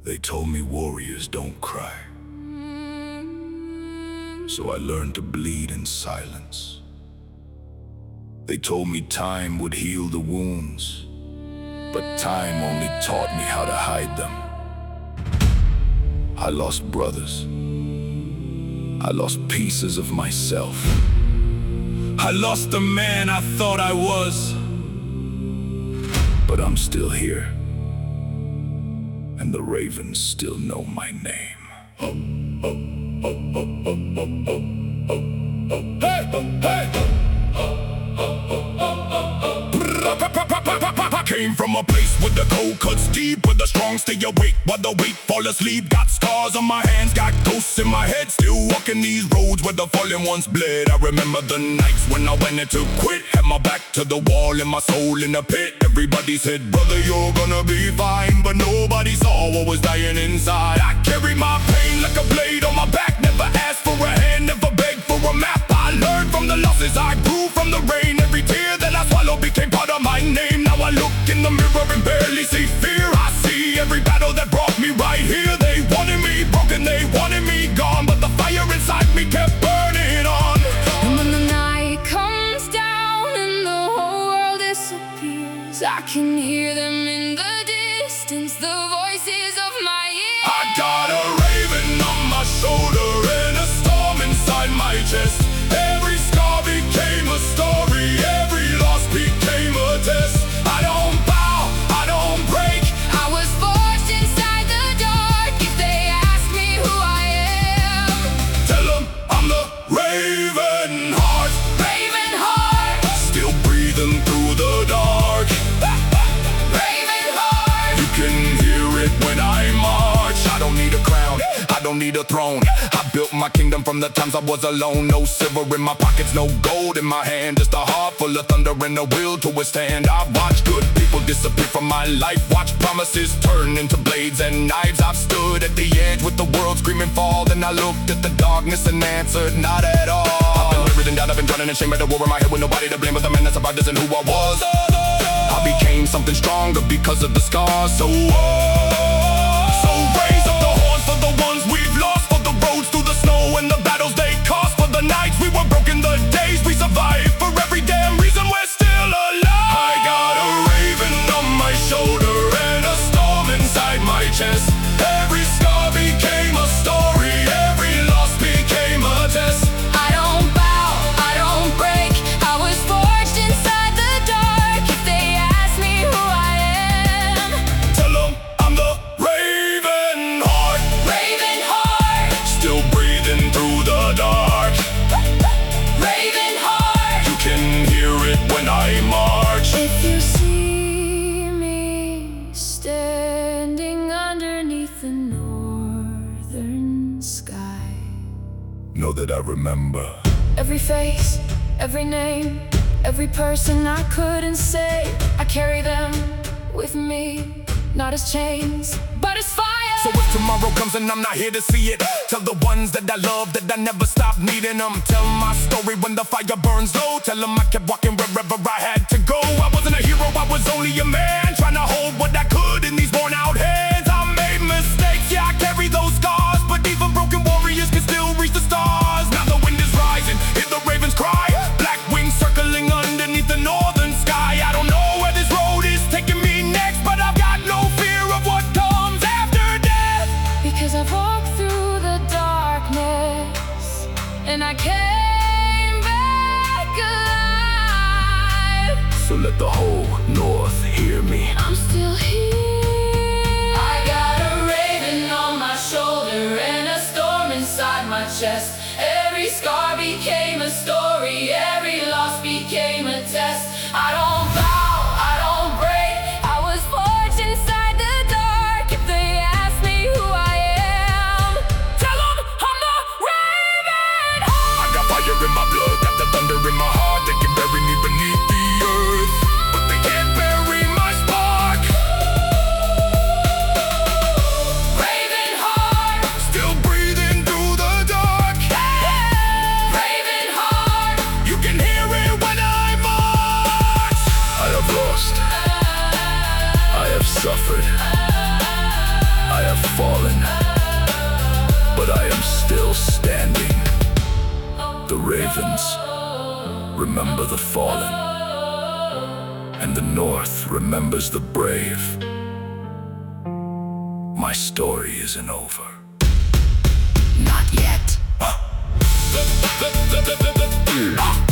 They told me warriors don't cry, so I learned to bleed in silence. They told me time would heal the wounds, but time only taught me how to hide them. I lost brothers. I lost pieces of myself. I lost the man I thought I was. But I'm still here, and the ravens still know my name. Came from a place where the cold cuts deep, where the strong stay awake while the weak fall asleep. Got scars on my hands, got ghosts in my head. Still walking these roads where the fallen ones bled. I remember the nights when I went to quit. Had my back to the wall and my soul in a pit. Everybody said, brother, you're gonna be fine, but nobody saw what was dying inside. I carry my pain like a blade on my back. Never asked for a hand, never begged for a map. I learned from the losses, I grew from the rain. Every tear that I swallowed became part of my name. Now I look in the mirror and barely see fear. I see every battle that brought me right here. They wanted me broken, they wanted me gone, but the fire inside me kept burning on. And when the night comes down and the whole world disappears, I can hear them in the distance, the voices of my ears. I got a raven on my shoulder and a storm inside my chest. Every scar became a story, every loss became a test. I don't bow, I don't break. I was forged inside the dark. If they ask me who I am, Tell them I'm the Raven Heart. Raven Heart, Still breathing through the dark. Raven Heart. You can hear it when I march. I don't need a crown, I don't need a throne. I built my kingdom from the times I was alone. No silver in my pockets, no gold in my hand. Just a heart full of thunder and a will to withstand. I've watched good people disappear from my life. Watched promises turn into blades and knives. I've stood at the edge with the world screaming fall. Then I looked at the darkness and answered, not at all. I've been written down, I've been drowning in shame at the war in my head with nobody to blame. But the man that survived isn't who I was. I became something stronger because of the scars. So raise up the horns for the ones we've lost, for the roads through the snow and the battles they cost, for the nights we were broken, the days we survived, for every damn reason we're still alive. I got a raven on my shoulder and a storm inside my chest. Every scar became a story, every loss became a test. I don't bow, I don't break. I was forged inside the dark. If they ask me who I am, Tell them I'm the Raven Heart. Raven Heart, Still breathing through the dark. Raven Heart. You can hear it when I march. If you see me standing underneath the northern sky, Know that I remember. every face, every name, every person I couldn't say, I carry them with me, not as chains, but as fire. So if tomorrow comes and I'm not here to see it, tell the ones that I love that I never stopped needing them. Tell my story when the fire burns low. Tell them I kept walking wherever I had to go. I wasn't a hero, I was only a man, trying to hold what I could in these worn out hands. I made mistakes, yeah, I carry those scars, but even broken warriors can still reach the stars. Now the wind is rising, hear the ravens cry. Black wings circling underneath the northern sky. I don't know where this road is taking me next, but I've got no fear of what comes after death. Because I've walked through the darkness and I came back alive. So let the whole North hear me. I'm still here. I got a raven on my shoulder and a storm inside my chest. Every scar became a story, every loss became a test. I don't bow, I don't break. I was forged inside the dark. If they ask me who I am, tell them I'm the Raven Heart. I got fire in my blood, got the thunder in my heart. They can bury me beneath the earth, but they can't bury my spark. Raven Heart, Still breathing through the dark. Raven Heart. You can hear it when I march. I have lost, I have suffered, I have have fallen, but I am still standing. The ravens remember the fallen, and the North remembers the brave. My story isn't over. Not yet.